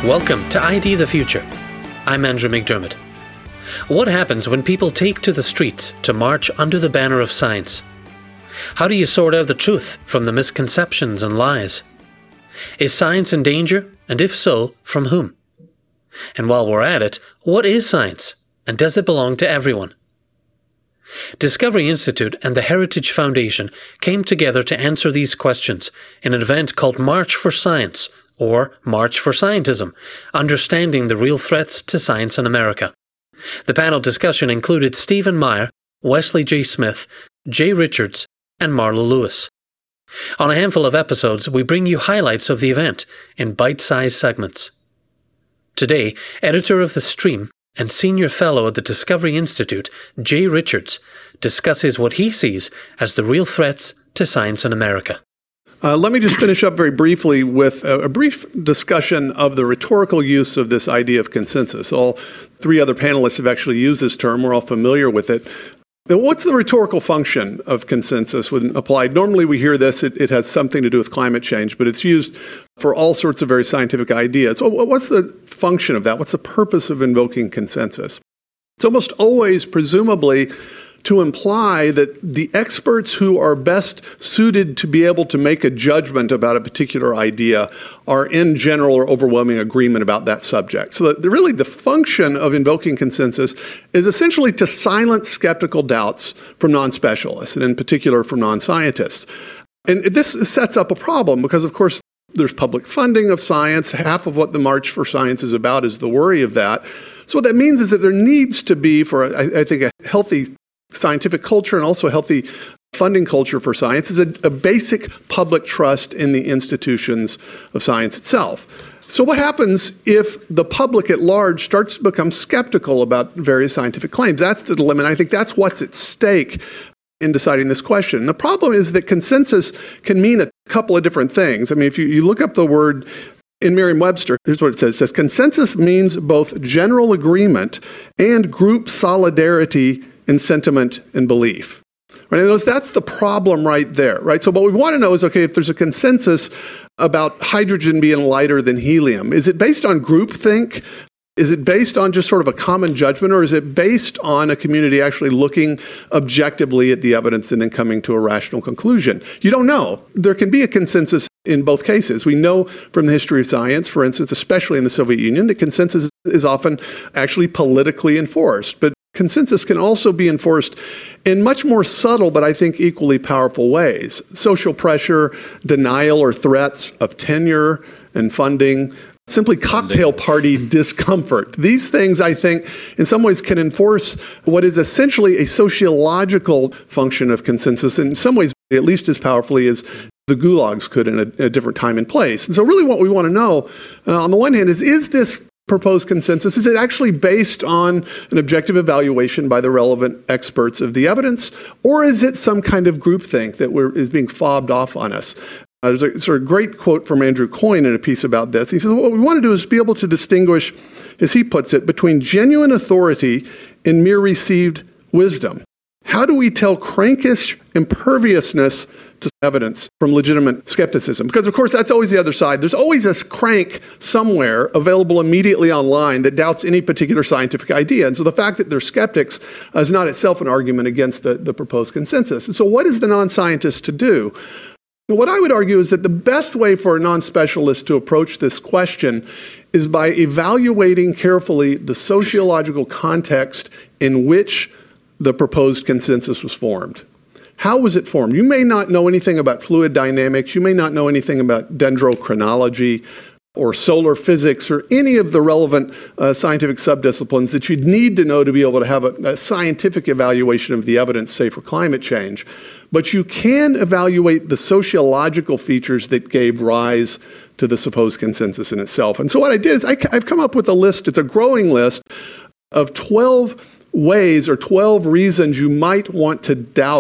Welcome to ID the Future. I'm Andrew McDermott. What happens when people take to the streets to march under the banner of science? How do you sort out the truth from the misconceptions and lies? Is science in danger, and if so, from whom? And while we're at it, what is science, and does it belong to everyone? Discovery Institute and the Heritage Foundation came together to answer these questions in an event called March for Science, or March for Scientism, Understanding the Real Threats to Science in America. The panel discussion included Stephen Meyer, Wesley J. Smith, Jay Richards, and Marla Lewis. On a handful of episodes, we bring you highlights of the event in bite-sized segments. Today, editor of The Stream and senior fellow at the Discovery Institute, Jay Richards, discusses what he sees as the real threats to science in America. Let me just finish up very briefly with a brief discussion of the rhetorical use of this idea of consensus. All three other panelists have actually used this term. We're all familiar with it. Now, what's the rhetorical function of consensus when applied? Normally we hear this, it has something to do with climate change, but it's used for all sorts of very scientific ideas. So what's the function of that? What's the purpose of invoking consensus? It's almost always, presumably, to imply that the experts who are best suited to be able to make a judgment about a particular idea are in general or overwhelming agreement about that subject. So that really the function of invoking consensus is essentially to silence skeptical doubts from non-specialists, and in particular from non-scientists. And this sets up a problem because, of course, there's public funding of science. Half of what the March for Science is about is the worry of that. So what that means is that there needs to be, for I think, a healthy scientific culture and also a healthy funding culture for science is a basic public trust in the institutions of science itself. So what happens if the public at large starts to become skeptical about various scientific claims? That's the dilemma, and I think that's what's at stake in deciding this question. And the problem is that consensus can mean a couple of different things. I mean, if you look up the word in Merriam-Webster, here's what it says. It says, consensus means both general agreement and group solidarity in sentiment and belief. Right? And that's the problem right there, right? So what we want to know is, okay, if there's a consensus about hydrogen being lighter than helium, is it based on groupthink? Is it based on just sort of a common judgment, or is it based on a community actually looking objectively at the evidence and then coming to a rational conclusion? You don't know. There can be a consensus in both cases. We know from the history of science, for instance, especially in the Soviet Union, that consensus is often actually politically enforced. But consensus can also be enforced in much more subtle, but I think equally powerful ways. Social pressure, denial or threats of tenure and funding, simply cocktail party discomfort. These things, I think, in some ways can enforce what is essentially a sociological function of consensus, in some ways at least as powerfully as the gulags could in a different time and place. And so really what we want to know, on the one hand, is this proposed consensus, is it actually based on an objective evaluation by the relevant experts of the evidence, or is it some kind of groupthink that is being fobbed off on us? There's a sort of great quote from Andrew Coyne in a piece about this. He says, what we want to do is be able to distinguish, as he puts it, between genuine authority and mere received wisdom. How do we tell crankish imperviousness to evidence from legitimate skepticism? Because, of course, that's always the other side. There's always this crank somewhere available immediately online that doubts any particular scientific idea. And so the fact that they're skeptics is not itself an argument against the proposed consensus. And so what is the non-scientist to do? What I would argue is that the best way for a non-specialist to approach this question is by evaluating carefully the sociological context in which the proposed consensus was formed. How was it formed? You may not know anything about fluid dynamics. You may not know anything about dendrochronology or solar physics or any of the relevant scientific subdisciplines that you'd need to know to be able to have a scientific evaluation of the evidence, say, for climate change. But you can evaluate the sociological features that gave rise to the supposed consensus in itself. And so what I did is I've come up with a list, it's a growing list, of 12 ways or 12 reasons you might want to doubt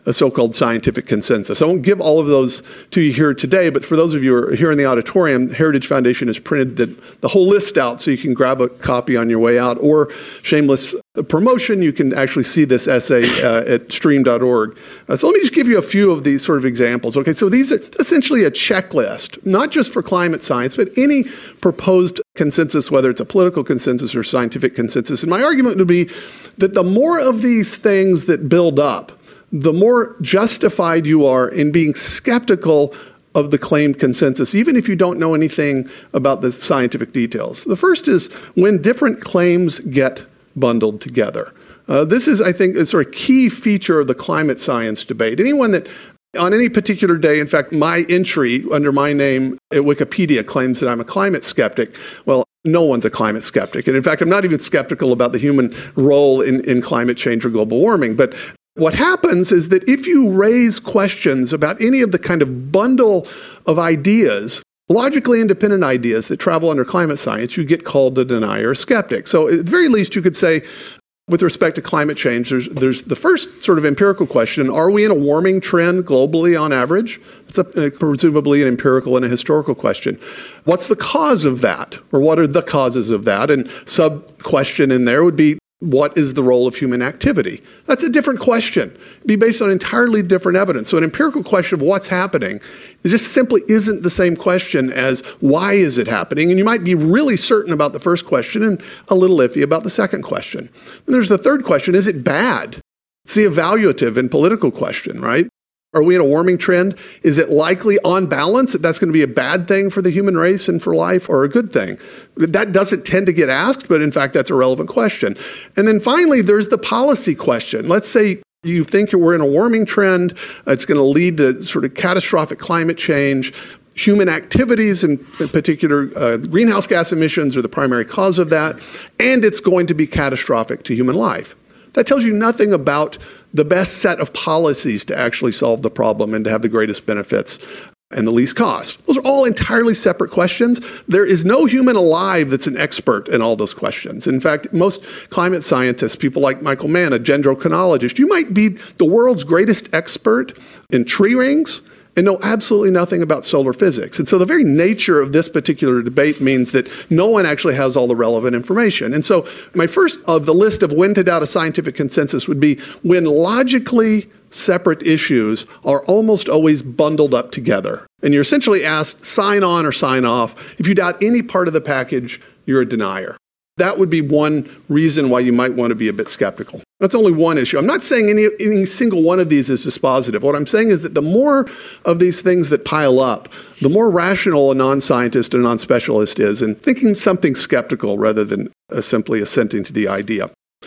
a so-called scientific consensus. I won't give all of those to you here today, but for those of you who are here in the auditorium, Heritage Foundation has printed the whole list out so you can grab a copy on your way out, or shameless promotion, you can actually see this essay at stream.org. So let me just give you a few of these sort of examples. Okay, so these are essentially a checklist, not just for climate science, but any proposed consensus, whether it's a political consensus or scientific consensus. And my argument would be that the more of these things that build up, the more justified you are in being skeptical of the claimed consensus, even if you don't know anything about the scientific details. The first is when different claims get bundled together. This is, I think, a sort of key feature of the climate science debate. Anyone that on any particular day, in fact, my entry under my name at Wikipedia claims that I'm a climate skeptic. Well, no one's a climate skeptic. And in fact, I'm not even skeptical about the human role in climate change or global warming. But what happens is that if you raise questions about any of the kind of bundle of ideas, logically independent ideas that travel under climate science, you get called a denier or skeptic. So at the very least, you could say, with respect to climate change, there's the first sort of empirical question: are we in a warming trend globally on average? It's presumably an empirical and a historical question. What's the cause of that? Or what are the causes of that? And sub-question in there would be, what is the role of human activity? That's a different question. It'd be based on entirely different evidence. So an empirical question of what's happening just simply isn't the same question as why is it happening? And you might be really certain about the first question and a little iffy about the second question. And there's the third question: is it bad? It's the evaluative and political question, right? Are we in a warming trend? Is it likely, on balance, that that's going to be a bad thing for the human race and for life, or a good thing? That doesn't tend to get asked, but in fact, that's a relevant question. And then finally, there's the policy question. Let's say you think we're in a warming trend. It's going to lead to sort of catastrophic climate change. Human activities, in particular greenhouse gas emissions, are the primary cause of that. And it's going to be catastrophic to human life. That tells you nothing about the best set of policies to actually solve the problem and to have the greatest benefits and the least cost. Those are all entirely separate questions. There is no human alive that's an expert in all those questions. In fact, most climate scientists, people like Michael Mann, a dendrochronologist, you might be the world's greatest expert in tree rings and know absolutely nothing about solar physics. And so the very nature of this particular debate means that no one actually has all the relevant information. And so my first of the list of when to doubt a scientific consensus would be when logically separate issues are almost always bundled up together. And you're essentially asked, sign on or sign off. If you doubt any part of the package, you're a denier. That would be one reason why you might want to be a bit skeptical. That's only one issue. I'm not saying any single one of these is dispositive. What I'm saying is that the more of these things that pile up, the more rational a non-scientist or non-specialist is in thinking something skeptical rather than simply assenting to the idea.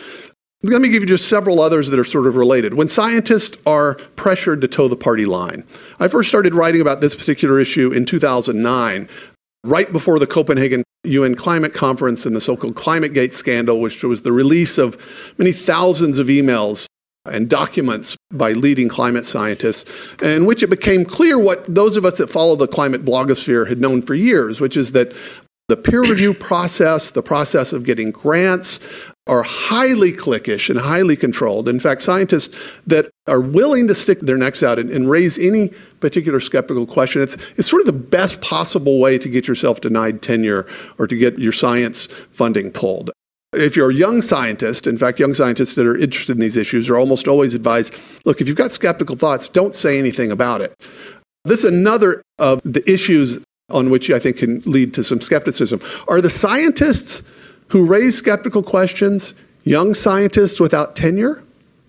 Let me give you just several others that are sort of related. When scientists are pressured to toe the party line. I first started writing about this particular issue in 2009, right before the Copenhagen UN Climate Conference and the so-called ClimateGate scandal, which was the release of many thousands of emails and documents by leading climate scientists, in which it became clear what those of us that follow the climate blogosphere had known for years, which is that the peer review process, the process of getting grants, are highly cliquish and highly controlled. In fact, scientists that are willing to stick their necks out and raise any particular skeptical question, it's sort of the best possible way to get yourself denied tenure or to get your science funding pulled. If you're a young scientist, in fact, young scientists that are interested in these issues are almost always advised, look, if you've got skeptical thoughts, don't say anything about it. This is another of the issues on which I think can lead to some skepticism. Are the scientists who raise skeptical questions young scientists without tenure?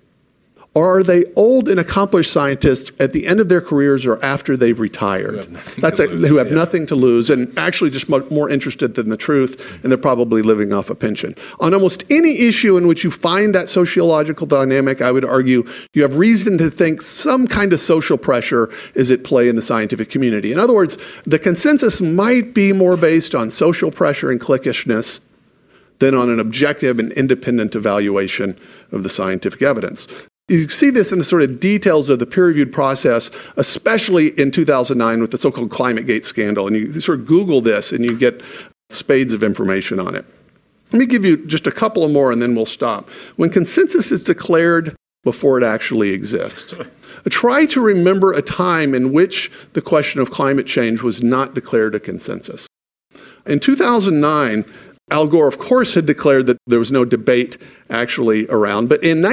Or are they old and accomplished scientists at the end of their careers or after they've retired? Who have nothing to lose and actually just more interested than the truth, and they're probably living off a pension. On almost any issue in which you find that sociological dynamic, I would argue you have reason to think some kind of social pressure is at play in the scientific community. In other words, the consensus might be more based on social pressure and cliquishness than on an objective and independent evaluation of the scientific evidence. You see this in the sort of details of the peer-reviewed process, especially in 2009 with the so-called ClimateGate scandal. And you sort of Google this and you get spades of information on it. Let me give you just a couple of more and then we'll stop. When consensus is declared before it actually exists. Try to remember a time in which the question of climate change was not declared a consensus. In 2009, Al Gore, of course, had declared that there was no debate actually around, but in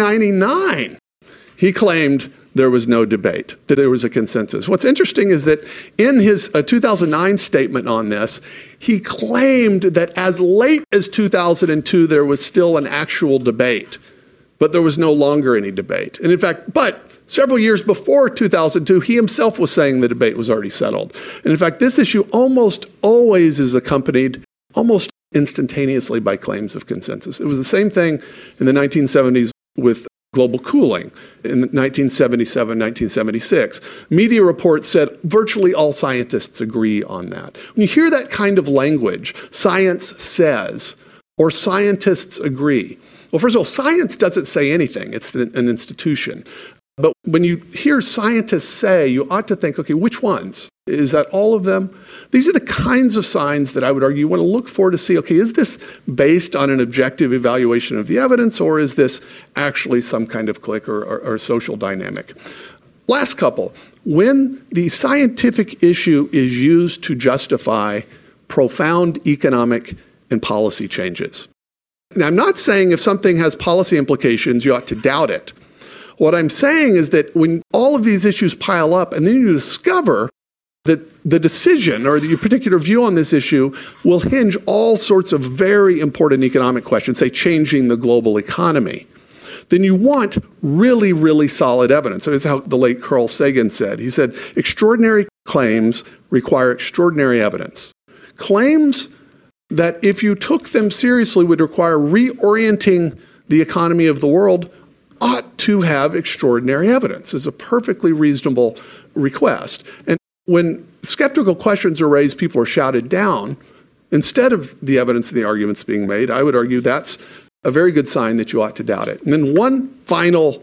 1999, he claimed there was no debate, that there was a consensus. What's interesting is that in his 2009 statement on this, he claimed that as late as 2002, there was still an actual debate, but there was no longer any debate. And in fact, but several years before 2002, he himself was saying the debate was already settled. And in fact, this issue almost always is accompanied almost instantaneously by claims of consensus. It was the same thing in the 1970s with global cooling in 1977, 1976. Media reports said virtually all scientists agree on that. When you hear that kind of language, science says, or scientists agree. Well, first of all, science doesn't say anything. It's an institution. But when you hear scientists say, you ought to think, okay, which ones? Is that all of them? These are the kinds of signs that I would argue you want to look for to see, okay, is this based on an objective evaluation of the evidence, or is this actually some kind of clique or social dynamic? Last couple, when the scientific issue is used to justify profound economic and policy changes. Now, I'm not saying if something has policy implications, you ought to doubt it. What I'm saying is that when all of these issues pile up and then you discover that the decision or the particular view on this issue will hinge all sorts of very important economic questions, say changing the global economy, then you want really, really solid evidence. So that's how the late Carl Sagan said. He said, extraordinary claims require extraordinary evidence. Claims that if you took them seriously would require reorienting the economy of the world ought to have extraordinary evidence is a perfectly reasonable request. And when skeptical questions are raised, people are shouted down instead of the evidence and the arguments being made. I would argue that's a very good sign that you ought to doubt it. And then one final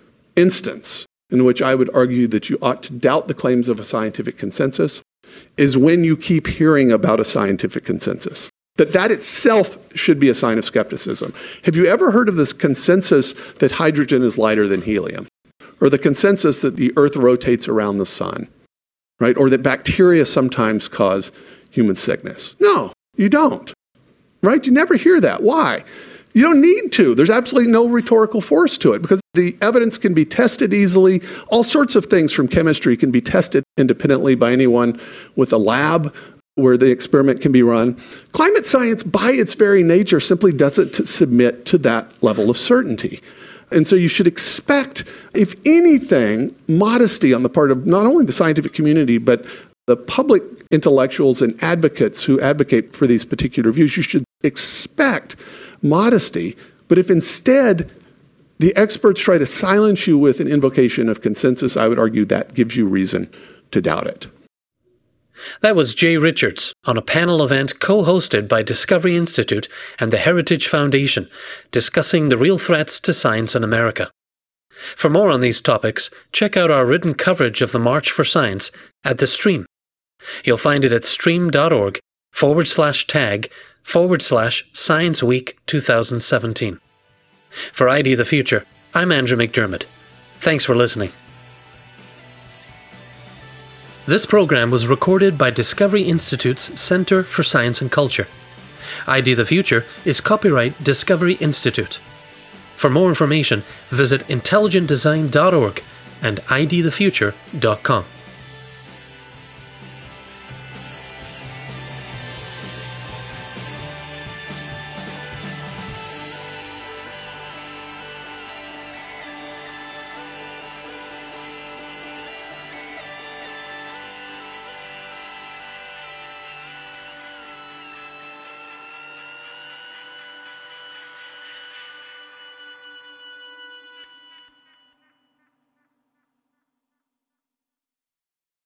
instance in which I would argue that you ought to doubt the claims of a scientific consensus is when you keep hearing about a scientific consensus. That itself should be a sign of skepticism. Have you ever heard of this consensus that hydrogen is lighter than helium? Or the consensus that the Earth rotates around the sun? Right? Or that bacteria sometimes cause human sickness? No, you don't. Right? You never hear that. Why? You don't need to. There's absolutely no rhetorical force to it because the evidence can be tested easily. All sorts of things from chemistry can be tested independently by anyone with a lab where the experiment can be run. Climate science, by its very nature, simply doesn't submit to that level of certainty. And so you should expect, if anything, modesty on the part of not only the scientific community, but the public intellectuals and advocates who advocate for these particular views. You should expect modesty. But if instead the experts try to silence you with an invocation of consensus, I would argue that gives you reason to doubt it. That was Jay Richards on a panel event co-hosted by Discovery Institute and the Heritage Foundation, discussing the real threats to science in America. For more on these topics, check out our written coverage of the March for Science at The Stream. You'll find it at stream.org/tag/Science Week 2017. For ID the Future, I'm Andrew McDermott. Thanks for listening. This program was recorded by Discovery Institute's Center for Science and Culture. ID the Future is copyright Discovery Institute. For more information, visit intelligentdesign.org and idthefuture.com.